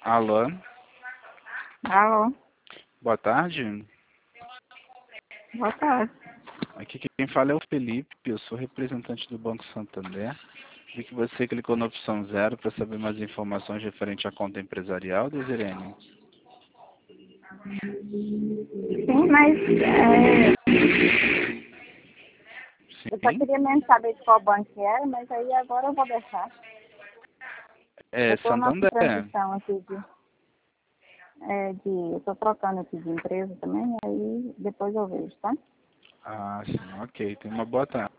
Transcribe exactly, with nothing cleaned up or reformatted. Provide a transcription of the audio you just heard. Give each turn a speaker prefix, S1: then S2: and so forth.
S1: Alô,
S2: Alô,
S1: boa tarde.
S2: boa tarde.
S1: Aqui quem fala é o Felipe, eu sou representante do Banco Santander. Vi que você clicou na opção zero para saber mais informações referente à conta empresarial, Desirene.
S2: Sim, mas é, eu só
S1: Sim,
S2: queria mesmo saber de qual banco era, mas aí agora eu vou deixar. Eu
S1: é
S2: estou na
S1: Santander.
S2: transição aqui de, é, de. Eu estou trocando aqui de empresa também, aí depois eu vejo, tá?
S1: Ah, sim, ok. Tenha uma boa tarde.